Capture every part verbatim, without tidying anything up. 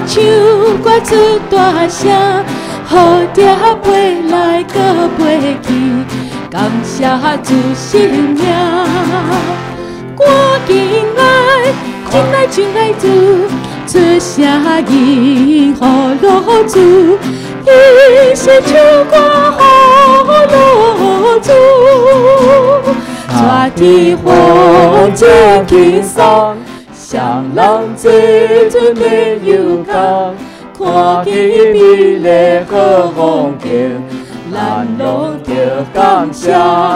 唱歌出大声，好着飞来搁飞去，感谢主生命。赶紧来，进来进来主，出声音呼罗主，伊是唱歌呼罗主，热天风真轻松。双人做阵没有空，看见美丽好风景，咱拢着感谢。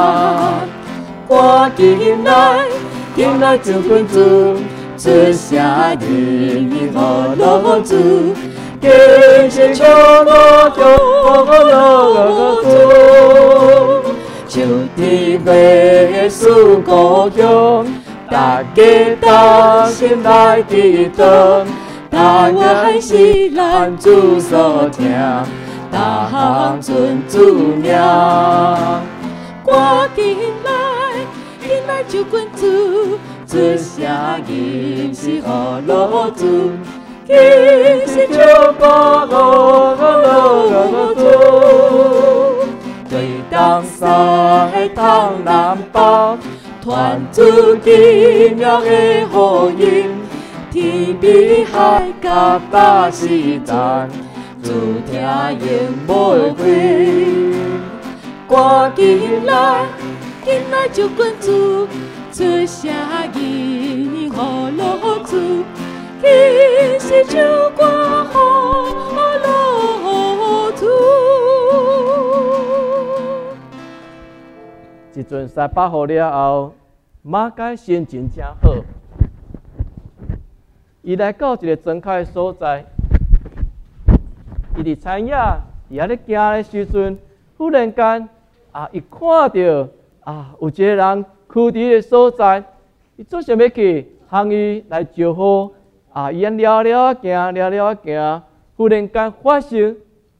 赶紧来，紧来就滚主，出声音呼罗主，继续唱歌呼罗主，秋天月树故乡。大家同心来祈祷，台湾是咱主所听，逐项尊主名。赶紧来，紧来就滚主，出声音是呼罗主，继续唱歌呼罗主，对东西东南北。传出奇妙的福音，天比海角百世赞，主听永袂归。赶紧来，紧来就滚主，出声音呼罗主，继续唱歌呼罗主。 一阵三百号了后，马介心情真好。伊来到一个庄脚的所在，伊伫田野，伊喺咧行的时阵，忽然间啊，伊看到啊有一个人去伫个所在，伊做想要去向伊来招呼啊，伊安了了啊行，了了啊行，忽然间发生。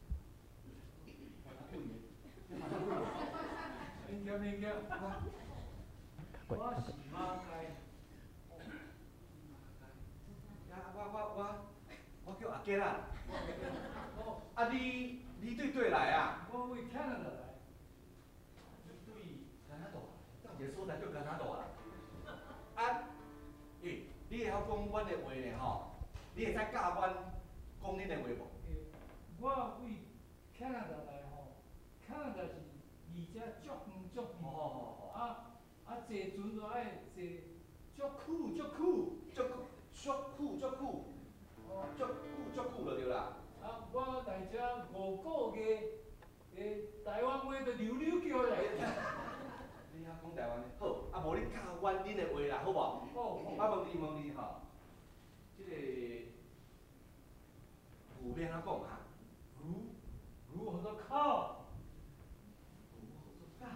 给啦！啊，你你对对来啊？ 我为听人来。 你对加拿大，到一个所在叫加拿大啦。啊，诶，你会晓讲阮的话呢吼？你会使教阮讲恁的话无？ 我为听人来吼，听人是而且足远足远。 好好好。 啊啊，坐船就爱坐足久足久， 足足久足久。哦，足久足久就对啦。 啊，我来遮五个月，诶，台湾话就溜溜叫来。 你晓讲台湾的，好，啊无你教阮恁的话啦，好无？ 好。 我问你问你吼，即个牛免怎讲啊？ 牛牛好多靠。 牛好做狗。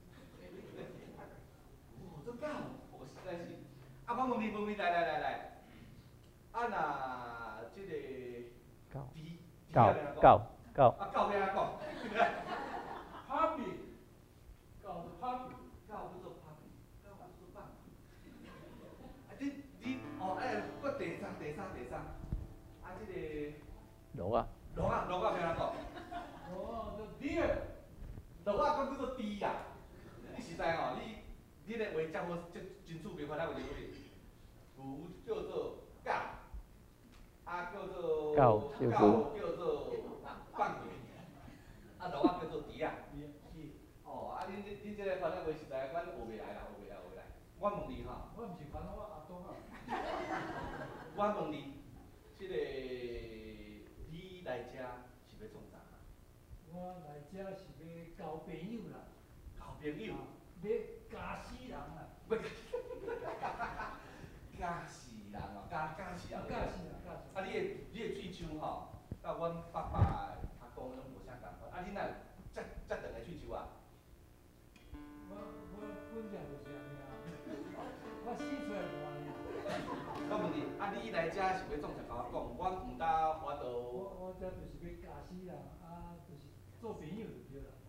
牛好做狗，我实在是。啊，我问你问你来来来来，啊那。即个狗猪狗狗狗啊，狗要安怎讲 ？Puppy， 狗是 puppy， 狗叫做 puppy， 狗叫做棒。啊，你你哦，哎，搁第三第三第三，啊，即个鹿啊， 鹿啊，鹿啊要安怎讲？ 鹿啊，叫 deer， 鹿啊，讲叫做猪啊。你实在吼，你你的话讲好，真真趣味，看咱有理有理。牛叫做狗。啊，叫做狗，叫做放牛，啊，鹿啊叫做猪啊。哦，啊，你你你这个反正话实在，阮学袂来啦，学袂来，学袂来。我问你吼， 我毋是烦恼，我阿东啊。 我问你，即个你来遮是要创啥？ 我来遮是要交朋友啦。 交朋友？ 要加死人啦。 要加死人哦，加加死人。 加死人。 啊，你的你的喙腔吼，甲阮爸爸阿公拢无啥共款。啊，你哪遮遮长个喙腔啊？ 我我本来就是安尼啊，我生出来就安尼。 我问你，啊，你来遮是要创啥？甲我讲，我毋答法度。 我我遮就是要加死人，啊，就是做朋友就对啦。 哦，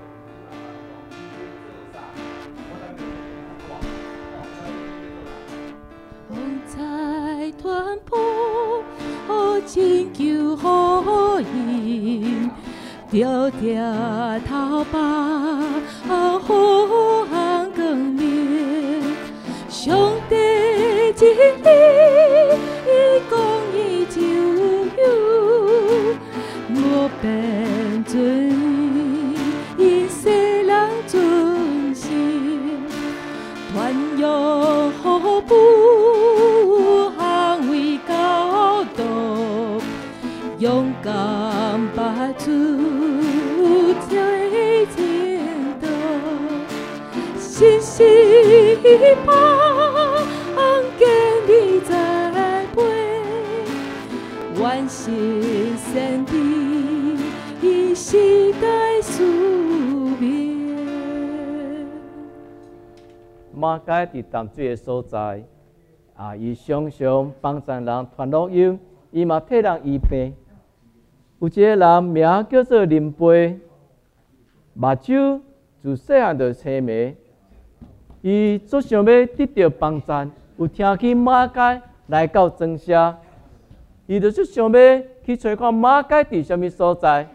做啥？我来问你，好无？哦， 风采团坡，好情求主福音，着着头把好行光明。上帝真理，伊讲伊就有，无变准因世人遵行，传扬好福，行为教导，勇敢拔出最前途，信心帮建立栽培，完成神的伊时代使命。 马街伫淡水的所在，啊，伊常常帮助人传福音，伊嘛替人医病。有一个人名叫做林飞，目睭自细汉就青迷，伊足想要得到帮助，有听去马街来到庄社，伊就足想要去找看马街伫什么所在。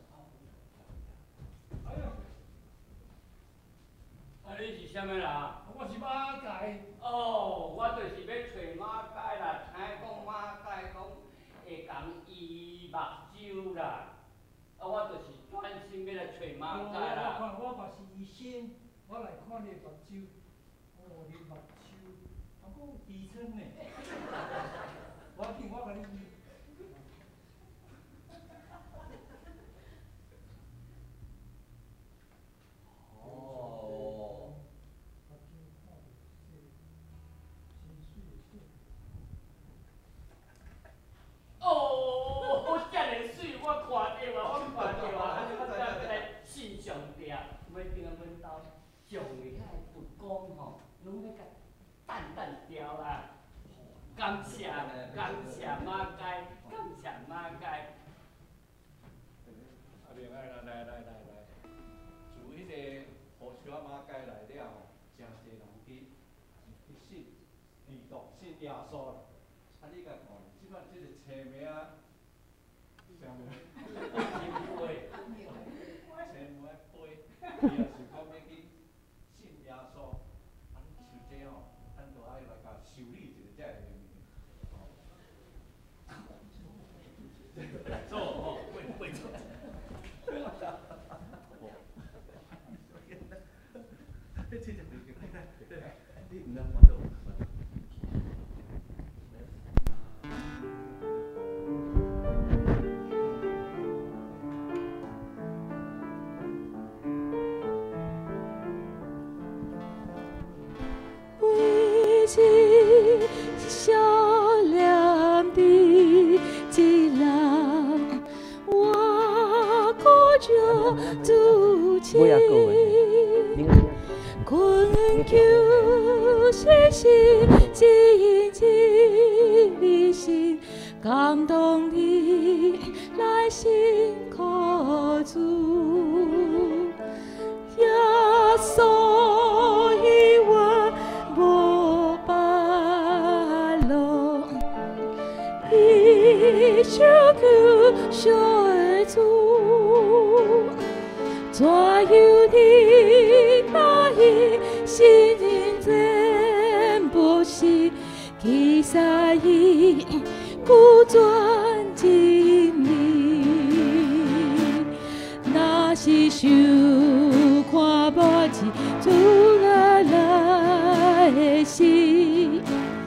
啊，你是啥物人？ 我是马街。 哦，我就是要找马街啦。听讲马街讲会讲医目睭啦，啊，我就是专心要来找马街啦。 我我嘛是医生，我来看你目睭。哦，你目睭，啊，佫有鼻川呢。我紧，我甲你医。 哦。 哦，遮尔水，我看到啊，我看到啊，我在在信上壁，每间啊阮兜种的遐佛光吼，拢要甲淡淡调啊。感谢感谢马街，感谢马街。 啊，另外来来来来来，自迄个河桥马街来了吼，真侪人去去信、祈祷、信耶稣啦。啊，你甲看，即摆即个青梅啊，啥物？青梅，青梅杯，伊也是讲要去信耶稣，啊，你像这吼，咱就爱来甲修理一下这个物。做哦，会会做。你唔能看到。 为是笑脸的一人，我可着主情，困求世事真真的心，感动你来信靠主，耶稣以我无巴路，伊手求小主，怎有你那一心灵全部是其实伊孤专真理，若是想看无一主来来的时，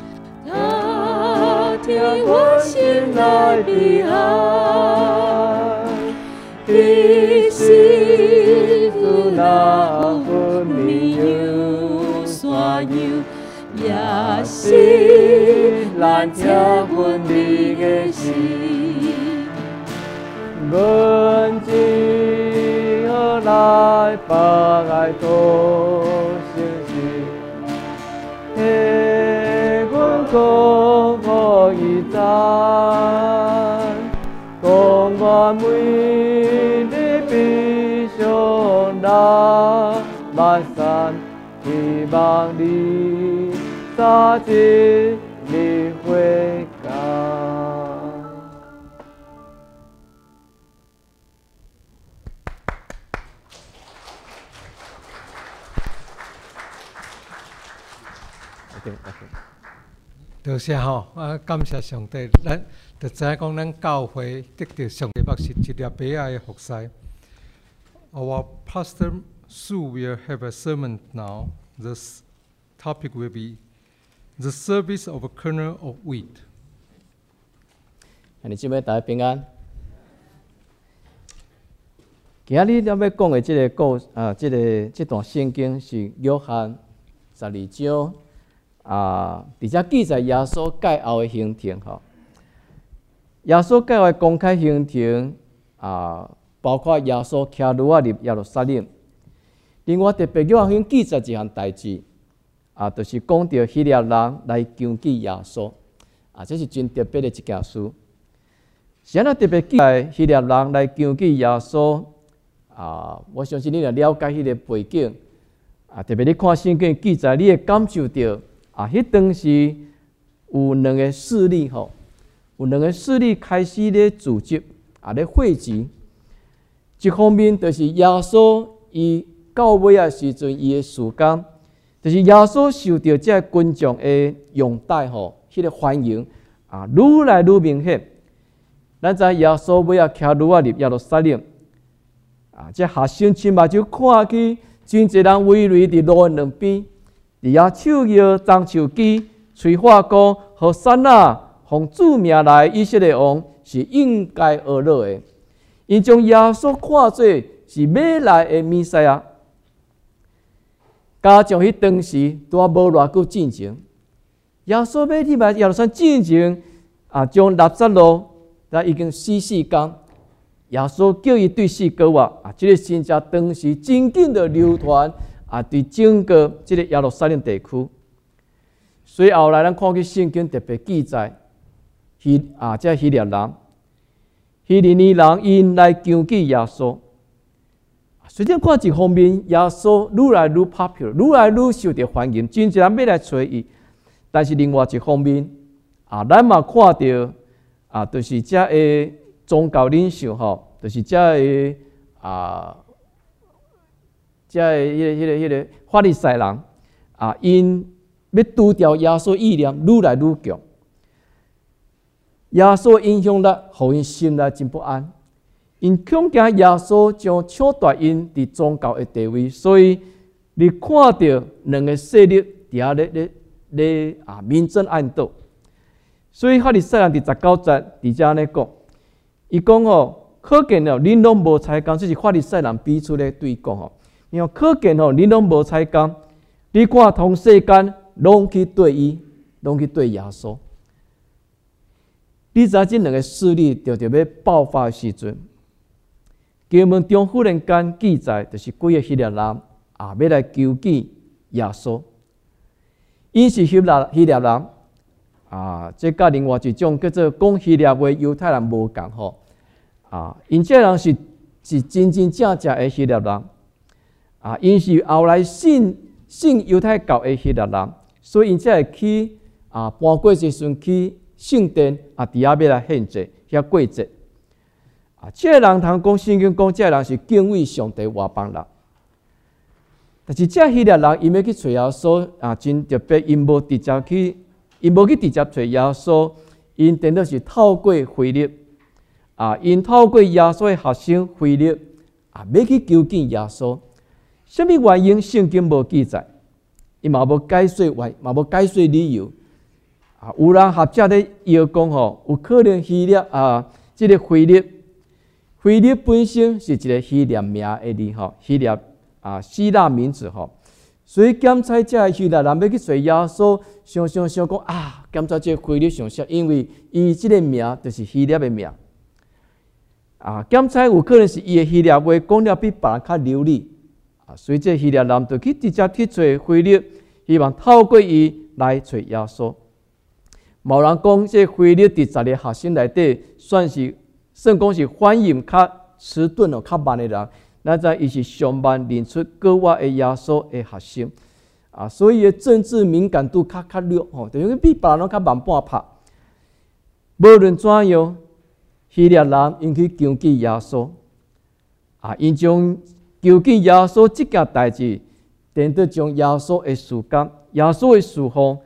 他听我心内的爱，伊是主那分明有山有，也是咱这分离的心。 阮只好来把爱多相信，替阮讲互伊知，讲我每日必上来万山，希望你早日回家。 请，有请。 多谢吼，啊，感谢上帝，咱就知影讲咱教会得到上帝默示一粒饼仔的福璽。Our pastor Sue will have a sermon now. This topic will be the service of a kernel of wheat. 你姊妹大家平安。今日咱要讲的这个故啊，这个这段圣经是约翰十二章啊，而且记载耶稣盖后的行程吼。耶稣盖后的公开行程啊，包括耶稣骑驴仔入耶路撒冷。另外特别约翰记载一项代志啊，就是讲到希腊人来攻击耶稣啊，这是真特别的一件事。现在特别记载希腊人来攻击耶稣。啊，我相信你若了解迄个背景，啊，特别你看圣经记载，你会感受到啊，迄当时有两个势力吼，有两个势力开始咧组织啊，咧汇集。一方面就是耶稣伊到尾啊时阵，伊的事工，就是耶稣受到这群众的拥戴吼，迄个欢迎啊，愈来愈明显。咱知耶稣尾啊骑驴仔入耶路撒冷。啊！这学生亲目睭看去，真侪人围围伫路的两边，伫遐手摇张手机，吹话讲：“和散那，奉主名来以色列王是应该而乐的。”因将耶稣看作是要来的弥赛亚。加上迄当时拄啊无偌久进前，耶稣要入来耶路撒冷进前啊，将纳撒路那已经死四天。耶稣叫伊对死过活啊！这个信息当时真紧的流传啊，对整个这个耶路撒冷地区。所以后来咱看去圣经特别记载，希啊，这希腊人、希利尼人因来攻击耶稣。虽然看一方面，耶稣愈来愈 popular， 愈来愈受到欢迎，真侪人要来找伊。但是另外一方面啊，咱嘛看到啊，就是这个。宗教领袖吼，就是这个啊，这个迄个、迄个、迄个法利赛人啊，因要除掉耶稣意念，愈来愈强。耶稣影响力，互因心内真不安。因恐惊耶稣将抢夺因伫宗教的地位，所以你看到两个势力伫遐咧咧咧啊，明争暗斗。所以法利赛人伫十九节伫遮咧讲。伊讲吼，可见哦，恁拢无采工，这是法利赛人比出咧对讲吼。然后可见吼，恁拢无采工，你看同世间拢去对伊，拢去对耶稣。你知影这两个势力就着要爆发的时阵，经文中忽然间记载，就是几个希腊人啊，要来求击耶稣。因是希腊希腊人。啊，这甲另外一种叫做讲希腊话犹太人无共吼。啊，因这人是是真真正正的希腊人。啊，因是后来信信犹太教的希腊人，所以因才会去啊搬过时阵去圣殿啊，伫遐要来献祭遐过节。啊，这人通讲圣经讲，这人是敬畏上帝外邦人。但是这希腊人因要去找耶稣啊，真特别，因无直接去。因无去直接找耶稣，因等到是透过腓力啊，因透过耶稣的学生腓力啊，要去求见耶稣。什么原因？圣经无记载，伊嘛无解释原，嘛无解释理由。啊，有人学者咧摇讲吼，有可能希腊啊，这个腓力，腓力本身是一个希腊名的字吼，希腊啊希腊名字吼。所以检查这个希腊人要去找耶稣，想想想讲啊，检查这个腓力上适，因为伊这个名就是希腊的名。啊，检查有可能是伊的希腊话讲了比别人较流利，啊，所以这希腊人就去直接去找腓力，希望透过伊来找耶稣。某人讲，这腓力伫十个学生内底，算是算讲是反应较迟钝哦，较慢的人。咱知伊是上慢认出过我的耶稣的学生，啊，所以政治敏感度较较弱吼，等于比别人拢较慢半拍。无论怎样，希腊人因去攻击耶稣，啊，因将究竟耶稣这件代志，等到将耶稣的事工、耶稣的事奉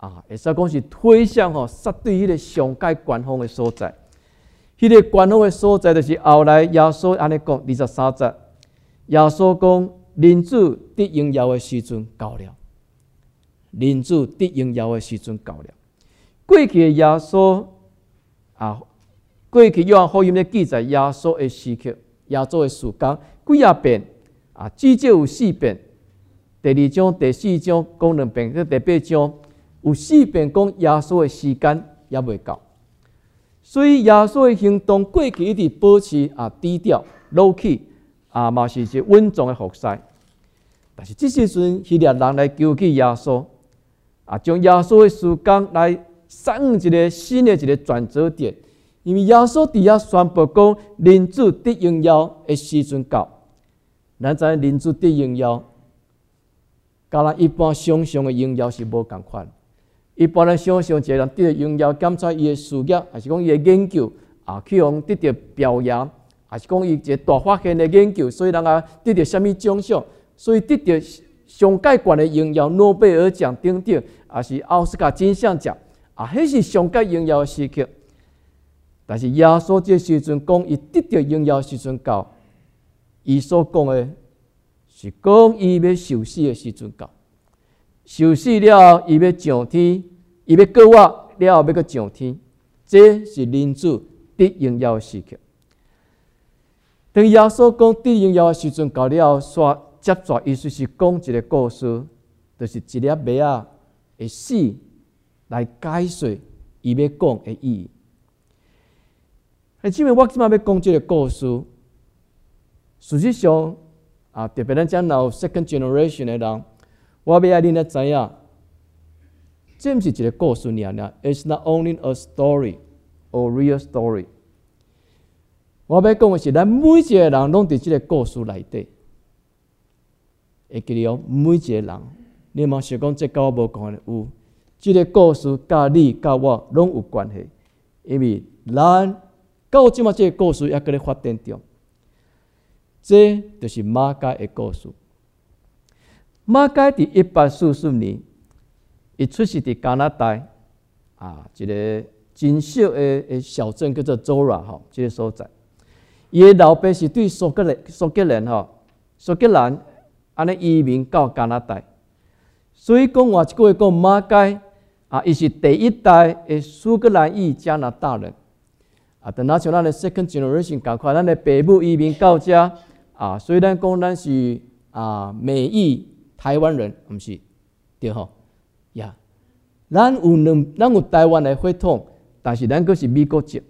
啊，会使讲是推向吼杀对迄个上界官方的所在。迄、那个官方的所在，就是后来耶稣安尼讲二十三节，耶稣讲人子得荣耀的时阵到了，人子得荣耀的时阵到了。过去的耶稣啊，过去约翰福音咧记载耶稣的时刻，耶稣的事工几啊遍啊，至少有四遍。第二章、第四章讲两遍，第八章有四遍讲耶稣的时间也未到，所以耶稣的行动过去一直保持啊低调、low key 啊，嘛是一个稳重的服侍。但是这时阵，希腊人来求起耶稣啊，将耶稣的事工来送一个新的一个转折点，因为耶稣伫遐宣布讲，人子得荣耀的时阵到。咱知人子得荣耀，甲咱一般想象的荣耀是无共款。一般人想象一个人得荣耀，检查伊的事业，还是讲伊的研究啊，去互得到表扬，还是讲伊一个大发现的研究，所以人啊得到什么奖项，所以得到上界悬的荣耀，诺贝尔奖等等，也是奥斯卡金像奖啊，迄是上界荣耀的时刻。但是耶稣这时阵讲，伊得到荣耀的时阵到，伊所讲的是讲伊要受死的时阵到。受死了后，伊要上天，伊要过活了后要搁上天，这是人子得荣耀的时刻。当耶稣讲得荣耀的时阵到了后，接着意思是讲一个故事，就是一粒麦仔的死来解释伊要讲的意义。哎，因为我即摆要讲这个故事，事实上啊，特别咱讲有 second generation 的人。我要爱恁来知影，这毋是一个故事尔尔 ，It's not only a story or real story。我要讲的是，咱每一个人拢伫这个故事内底，会记得哦，每一个人，你嘛想讲这甲我无关的有，这个故事甲你甲我拢有关系，因为咱到即马这个故事也搁咧发展中，这就是马甲的故事。马该伫一八四四年，伊出世伫加拿大啊，一个真小的小镇叫做 Zora 吼，这个所在。伊的老爸是对苏格兰、苏格兰吼、苏格兰安尼移民到加拿大，所以讲话一句话讲马该啊，伊是第一代的苏格兰裔加拿大人啊。等下像咱的 second generation 共款，咱的爸母移民到遮啊，所以咱讲咱是啊美裔。台湾人毋是对吼呀，咱有两，咱有台湾的血统，但是咱阁是美国籍。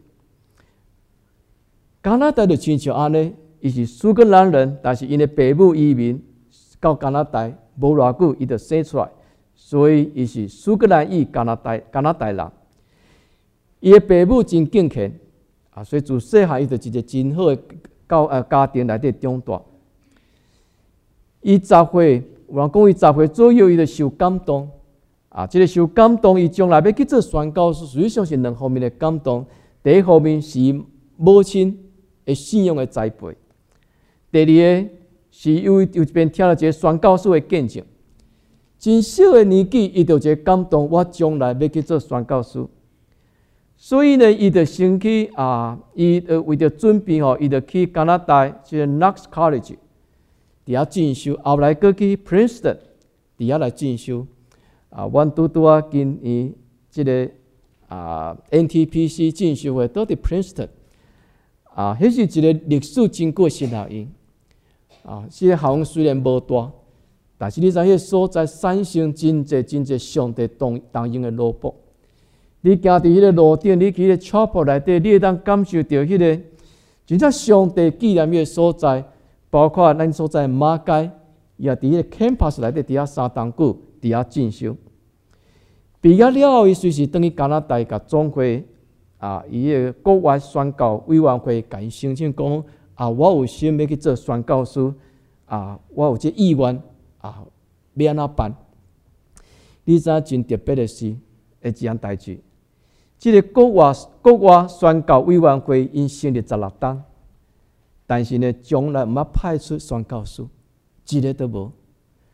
加拿大就亲像安尼，伊是苏格兰人，但是因的爸母移民到加拿大无偌久，伊就生出来，所以伊是苏格兰裔加拿大加拿大人。伊的爸母真敬虔啊，所以自细汉伊就一个真好的教呃家庭内底长大。伊十岁。有人讲伊十岁左右，伊就受感动啊！这个受感动，伊将来要去做宣教师，实际上是两方面的感动。第一方面是母亲的信仰的栽培；第二个是因为有一边听了一个宣教师的见证，真小的年纪，伊就一个感动，我将来要去做宣教师。所以呢，伊就先去啊，伊呃为着准备吼，伊就去加拿大即个 Knox College。伫遐进修，后来搁去 Princeton， 伫遐来进修。啊，阮拄拄啊跟伊即个啊 N T P C 进修会都伫 Princeton。啊，迄是一个历史真久神学院。啊，这个校园虽然无大，但是你知迄个所在产生真济真济上帝动动用的萝卜。你行伫迄个路顶，你去迄个 chapel 内底，你会当感受到迄个真正上帝纪念迄个所在。包括咱所在马街，也伫迄个 campus 内底，伫遐三冬久，伫遐进修。毕业了后，伊随时转去加拿大，甲总会啊，伊个国外宣教委员会甲伊申请讲啊，我有心要去做宣教师啊，我有这意愿啊，要安怎办？你知影真特别的是，一件代志，即、这个国外国外宣教委员会因成立十六档。但是呢，从来毋捌派出宣教师，一个都无。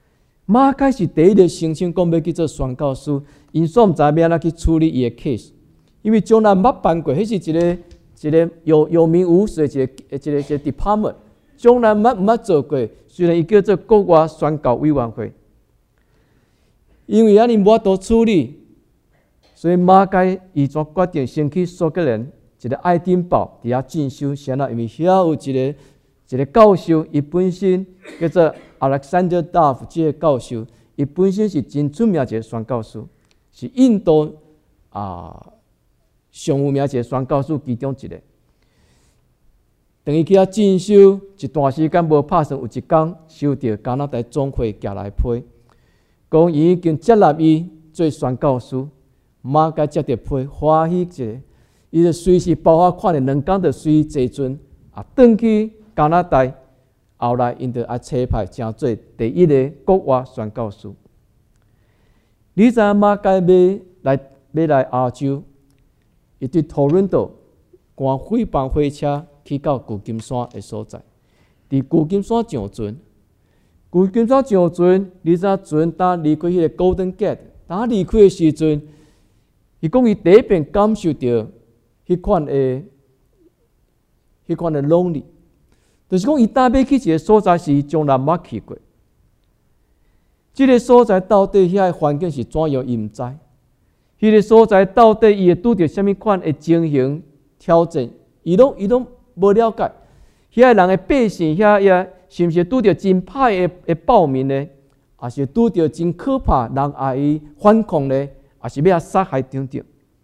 马该是第一个申请讲要去做宣教师，因所毋知要安怎去处理伊的 case， 因为从来捌办过，迄是一个一个有有名无实的一个一个一个 department， 从来捌毋捌做过。虽然伊叫做国外宣教委员会，因为安尼无法度处理，所以马该伊就决定先去苏格兰一个爱丁堡伫遐进修，先啦，因为遐有一个一个教授，伊本身叫做 Alexander Duff， 这个教授，伊本身是真出名一个宣教师，是印度啊上有名一个宣教师其中一个。等伊去遐进修一段时间，无拍算有一天收到加拿大总会寄来批，讲伊已经接纳伊做宣教师。马该接到批，欢喜一下，伊就随时包括看了两天，就随坐船啊，转去加拿大。后来因就啊车派成做第一个国外宣教师。你知马该要来要来亚洲，伊对托伦多赶飞班火车。去到旧金山的所在，伫旧金山上船，旧金山上船，你知船当离开迄个 Golden Gate， 当离开的时阵，伊讲伊第一遍感受到迄款的、迄款的 lonely， 就是讲伊搭要去一个所在是从来捌去过，即、这个所在到底遐个环境是怎样，伊毋知；迄、那个所在到底伊会拄着虾米款的情形挑战，伊拢伊拢。无了解，遐人的百姓遐也是毋是拄着真歹的的暴民呢？还是拄着真可怕人爱伊反抗呢？还是要杀害等等？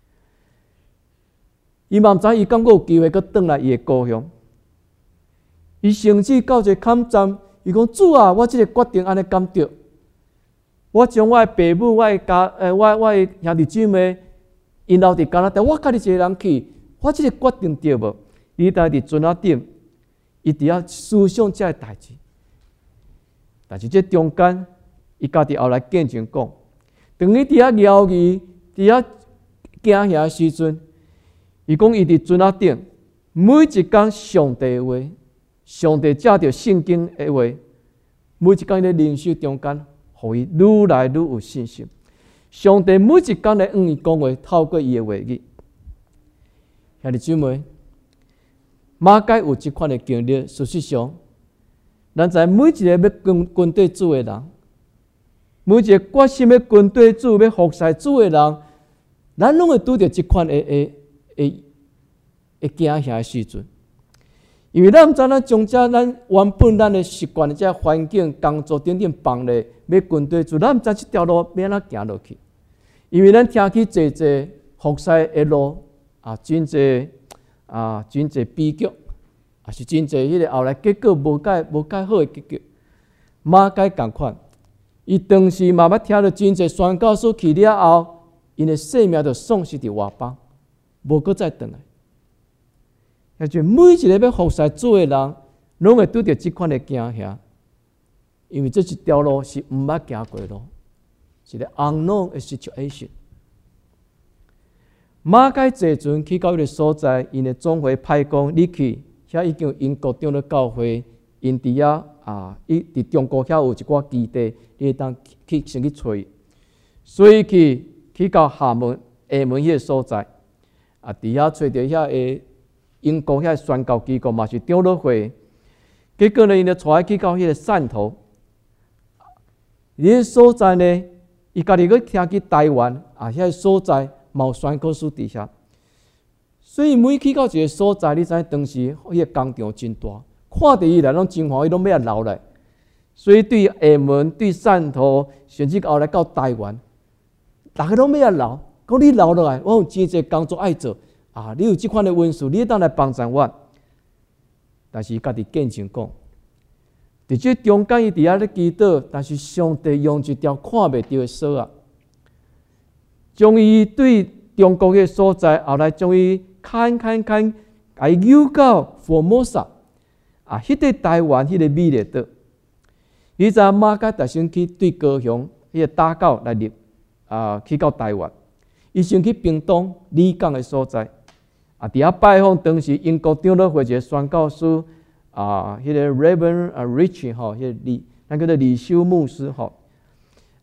伊嘛毋知伊敢有机会佫转来伊的故乡。伊甚至到一个坎站，伊讲主啊，我即个决定安尼感着，我将我的爸母、我的家、诶，我我的兄弟姊妹，因留伫加拿大，我家己一个人去，我即个决定对无？你在伫船仔顶，伊伫遐思想这个代志，但是这中间，伊家己后来见证讲，当伊伫遐疗愈、伫遐惊遐的时阵，伊讲伊伫船仔顶，每一工上帝的话，上帝借着圣经的话，每一工咧灵修中间，互伊愈来愈有信心。上帝每一工来向伊讲话，透过伊的话语，兄弟姊妹。马该有即款的经历，事实上，咱知每一个要军军队主的人，每一个决心要军队主、要服侍主的人，咱拢会拄着即款的诶诶诶惊吓的时阵，因为咱毋知咱将这咱原本咱的习惯、这环境、工作等等放咧，要军队主，咱毋知即条路要安怎行落去，因为咱听去侪侪服侍的路啊，真侪。啊，真侪悲剧，也是真侪迄个后来结果无介无介好的结局。马该共款，伊当时嘛捌听到真侪宣教师去了后，因的性命就丧失伫外邦，无搁再转来。也就每一个要服侍主的人，拢会拄着即款的惊吓，因为这一条路是毋捌行过路，是个 unknown 的 situation。马该坐船去到迄个所在，因的总会派讲你去，遐已经有英国长老教会，因伫遐啊，伊伫中国遐有一寡基地，你会当去先去找伊。所以去去到厦门、厦门迄个所在，啊，伫遐找着遐个英国遐宣教机构嘛是长老会。结果呢，因就带去到迄个汕头，迄个所在呢，伊家己去听去台湾啊，遐个所在。冇宣教师底下，所以每去到一个所在，你知当时迄个工厂真大，看到伊来拢真欢喜，拢要留来。所以对厦门、对汕头，甚至后来到台湾，大家拢要留。讲你留落来，我有真侪工作爱做啊！你有即款的温书，你当来帮助我。但是伊家己见证讲，伫这中间伊伫遐咧祈祷，但是上帝用一条看袂到的锁啊！将伊对中国嘅所在，后来将伊看看看，甲伊诱到Formosa啊，迄个台湾迄个美丽岛。你知马该特先去对高雄迄个打狗来入啊，去到台湾。伊先去屏东李港嘅所在啊，伫遐拜访当时英国长老会一个宣教师啊，迄个 Reverend 啊 Richie 吼，迄个李，那叫做李修牧师吼。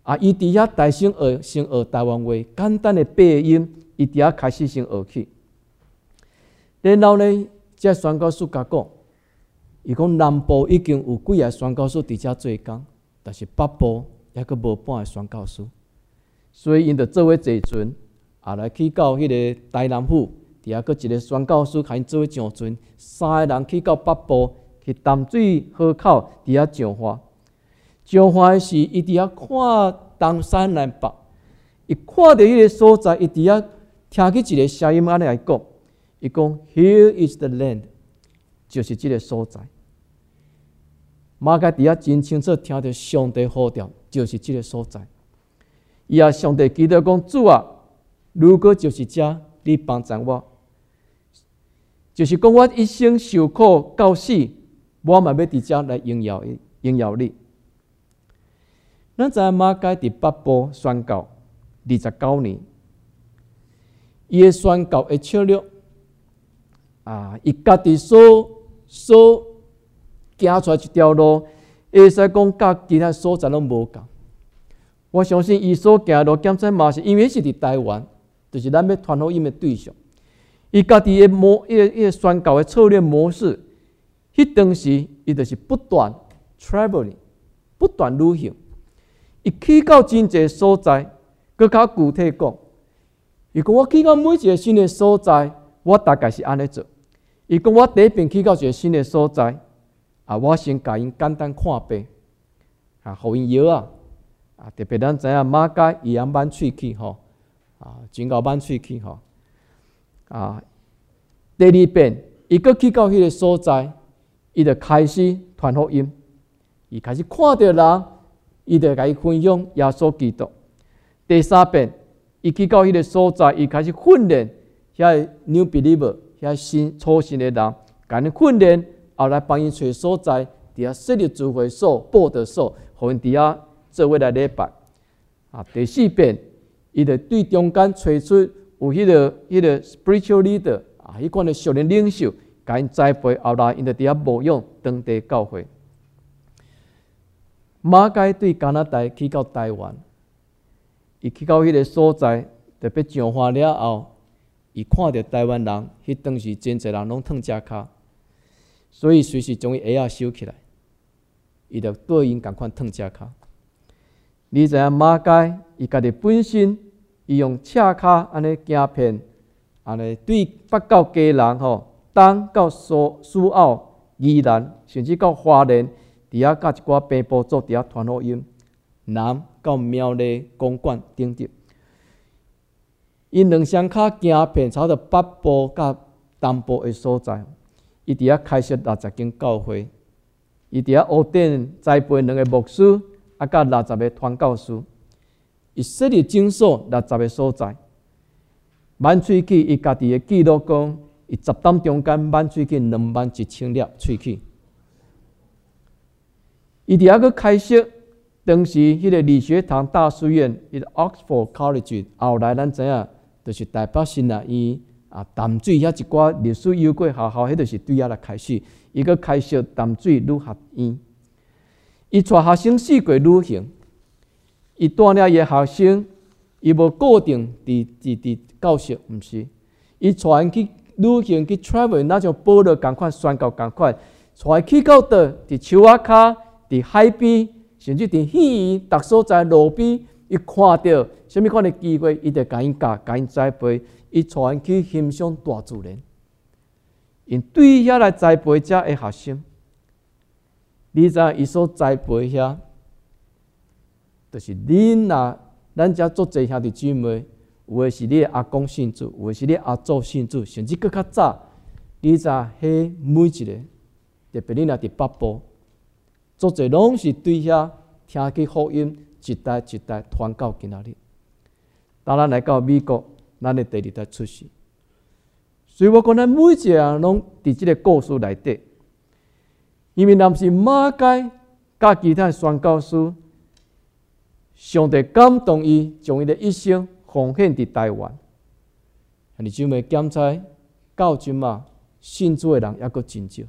啊，伊伫遐大声学，先学台湾话，简单的八个音，伊伫遐开始先学起。然后呢，这宣教师甲讲，伊讲南部已经有几个宣教师伫遮做工，但是北部还佫无半个宣教师，所以因着做伙坐船，也来去到迄个台南府，伫遐佫一个宣教师，甲因做伙上船，三个人去到北部去淡水河口伫遐上花。上花的是伊伫遐看东山南北，伊看到迄个所在，伊伫遐听起一个声音安尼来讲，伊讲 Here is the land， 就是即个所在。马该伫遐真清楚听到上帝呼召，就是即个所在。伊也上帝祈祷讲：主啊，如果就是遮，你帮助我，就是讲我一生受苦到死，我嘛要伫遮来荣耀你，荣耀你。咱知影马该伫北部宣教二十九年，伊的宣教的策略啊，伊家己所所行出来一条路，会使讲甲其他所在拢无共。我相信伊所行路，检测嘛是因为是伫台湾，就是咱要传福音的对象。伊家己的模，伊个伊个宣教的策略模式，迄当时伊就是不断 traveling， 不断旅行。伊去到真侪所在，搁较具体讲，伊讲我去到每一个新的所在，我大概是安尼做。伊讲我第一遍去到一个新的所在，啊，我先甲因简单看病，啊，互因药啊，啊，特别咱知影马街伊也挽喙齿吼，啊，真够挽喙齿吼，啊，第二遍伊搁去到迄个所在，伊就开始传福音，伊开始看到人。伊就甲伊分享耶稣基督。第三遍，伊去到迄个所在，伊开始训练遐 new believer， 遐新初信的人，甲因训练，后来帮伊找所在，伫遐设立聚会所、报道所，互因伫遐做伙来礼拜。啊，第四遍，伊就对中间找出有迄、那个、迄、那个 spiritual leader 啊，迄款的属灵领袖，甲因栽培，后来因就伫遐牧养当地教会。马该对加拿大去到台湾，伊去到迄个所在，特别上花了后，伊看到台湾人，迄当时真侪人拢烫遮骹，所以随时将伊鞋仔收起来，伊就对因共款烫遮骹。你知影马该伊家己本身，伊用赤骹安尼行遍，安尼对北到基隆吼，东到苏苏澳、宜兰，甚至到花莲。伫遐甲一寡平埔族伫遐传福音，南到苗栗、公馆等等，因两双脚行遍差不多北部甲东部的所在，伊伫遐开设六十间教会，伊伫遐学典栽培两个牧师，啊，甲六十个传教士，伊设立诊所六十个所在，挽喙齿伊家己的记录讲，伊十担中间挽喙齿两万一千粒喙齿。伊伫遐个开设，当时迄个理学堂大书院，迄个 Oxford College， 后来咱知影，就是台北新学院啊，淡水遐一寡历史悠久学校，迄就是对遐来开始。伊个开设淡水女学院，伊带学生四过旅行，伊带领伊个学生，伊无固定伫伫伫教室，毋是，伊带因去旅行去 travel， 那像保罗共款宣教共款，带去到倒伫树仔骹。伫海边，甚至伫戏院、逐所在路边，伊看到什么款的机会，伊就甲因教、甲因栽培，伊带因去欣赏大自然。因对遐来栽培遮的学生，你知影伊所栽培遐，就是恁若咱遮足侪兄弟姊妹，有诶是你的阿公信主，有诶是你阿祖信主，甚至搁较早，你知影迄每一个，特别你若伫北部。足侪拢是对遐听去福音，一代一代传到今仔日。当咱来到美国，咱的第二代出世。所以我讲，咱每一个人拢伫即个故事内底，因为若是马该甲其他宣教师，上帝感动伊，将伊的一生奉献伫台湾。你姊妹检查到今嘛，信主的人抑阁真少。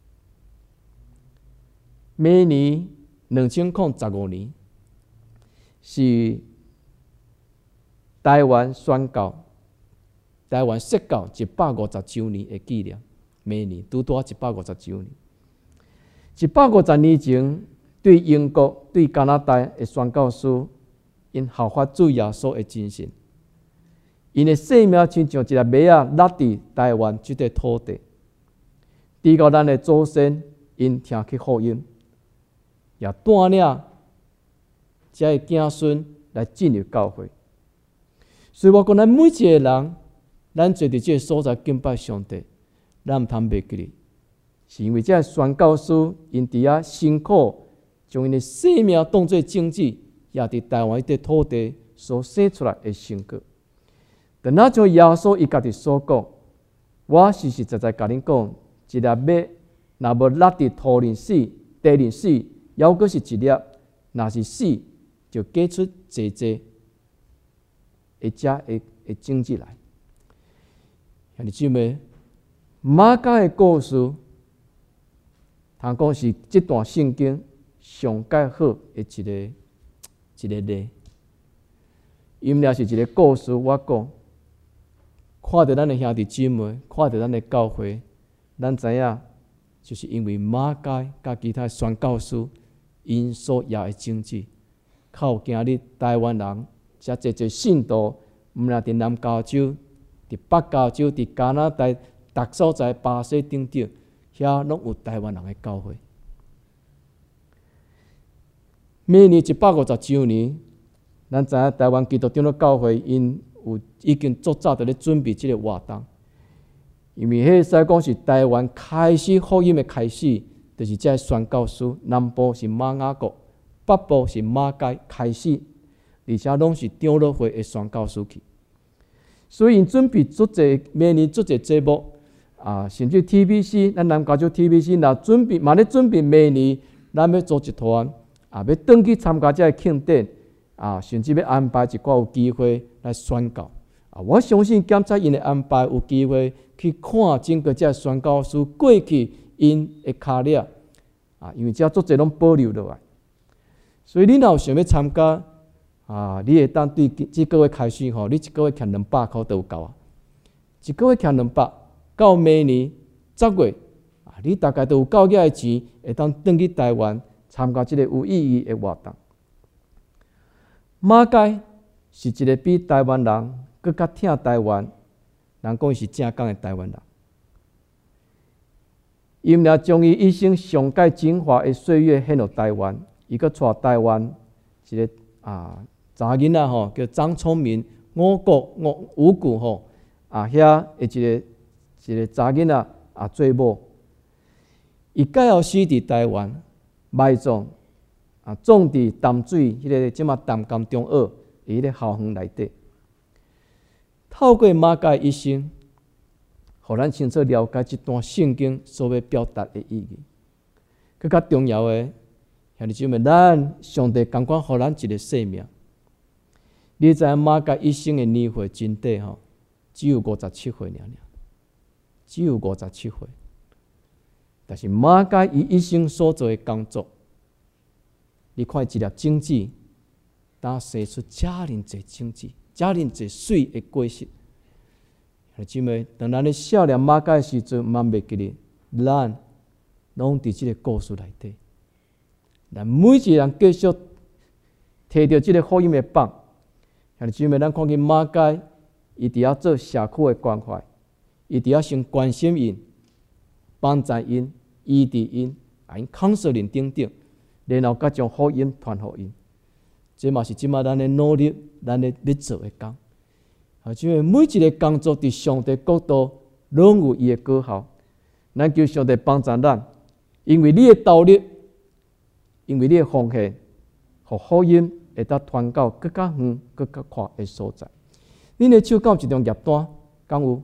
每年两千零十五年， 是台湾宣告台湾设教一百五十周年的纪念。明年拄拄一百五十周年，一百五十年前，对英国、对加拿大的宣教师，因效法主耶稣的精神，因的生命亲像一粒麦啊，落伫台湾这块土地，直到咱的祖先因听去福音，也带领这个子孙来进入教会。所以我讲，咱每一个人，咱做伫这个所在敬拜上帝。咱毋通袂记哩，是因为这宣教师因伫遐辛苦，将因的生命当作种子，也伫台湾这土地所生出来的成果。但那像耶稣伊家己所讲，我实实在在甲恁讲，一粒麦若无落伫土里死，地里死，犹佫是一粒，若是死，就结出济济会只会会种子来。兄弟姊妹。马甲的故事，通讲是这段圣经上介好的一个一个例。因了是一个故事，我讲，看到咱的兄弟姊妹，看到咱的教会，咱知影，就是因为马甲甲其他宣教师因所压的种子，靠今日台湾人，遮济济信徒，毋但伫南加州、伫北加州、伫加拿大。逐所在巴西顶顶，遐拢有台湾人的教会。每年一百五十周年，咱知影台湾基督长老教会因有已经足早在咧准备这个活动，因为迄使讲是台湾开始福音的开始，就是这宣教师，南部是马雅各，北部是马街开始，而且拢是长老会的宣教师去。所以因准备足侪每年足侪节目。啊，甚至 T B C， 咱南加州 T B C， 若准备，嘛咧准备明年，咱要组一团，啊，要登去参加这个庆典，啊，甚至要安排一寡有机会来宣教。啊，我相信检察因的安排有机会去看整个这宣教师过去因的脚力，啊，因为这足侪拢保留落来。所以你若有想要参加，啊，你会当对这个月开始吼，你一个月欠两百块都有够啊，一个月欠两百。到明年十月，啊，你大概都有够额的钱，会当转去台湾参加这个有意义的活动。马街是一个比台湾人更较疼台湾，人讲伊是正港的台湾人。因了将伊一生上界精华的岁月献予台湾，伊佫带台湾一个啊查囡仔吼，叫张聪明，五国五五谷吼啊遐的一个。一个查囡仔啊，做某，伊介后死伫台湾埋葬啊，葬伫淡水迄个即马淡江中澳伊个校园内底。透过马介一生，互咱清楚了解这段圣经所要表达的意义。更较重要的，兄弟姊妹，咱上帝共款互咱一个生命。你知影马介一生的年岁真短吼，只有五十七岁尔尔。只有五十七岁，但是马介伊一生所做的工作，你看一粒种子，当生出遮尔侪种子，遮尔侪水的果实。兄弟姊妹，当咱咧少年马介的时阵，万袂记哩，咱拢伫即个故事内底。咱每一个人继续摕到即个福音的棒，兄弟姊妹，咱看见马介伊伫遐做社区的关怀。伊伫遐先关心因、帮助因、医治因，啊因康舍林等等，然后甲将福音传互因。这嘛是即马咱的努力，咱的要做的工。啊，因为每一个工作伫上帝国度拢有伊的果效。咱求上帝帮助咱，因为你的道力，因为你的奉献，互福音会当传到更较远、更较宽的所在。恁的手到一张页单，敢有？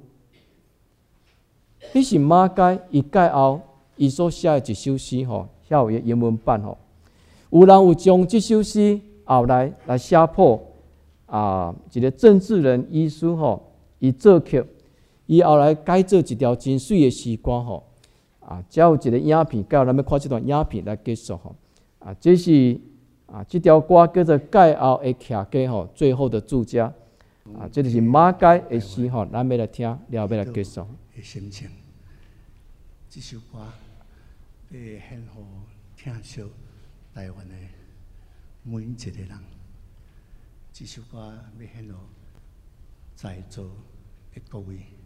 迄是马介伊介后伊所写的一首诗吼，遐有伊英文版吼。有人有将这首诗后来来写破啊，一个政治人医师吼，伊作曲，伊后来改做一条真水的诗歌吼。啊，只有一个影片，介后咱要看这段影片来结束吼。啊，这是啊，这条歌叫做《盖后的徛家》吼，最后的住家。啊，这就是马街的诗吼，咱要来听，了要来结束。 的心情，这首歌要献互听惜台湾的每一个人。这首歌要献互在座的各位。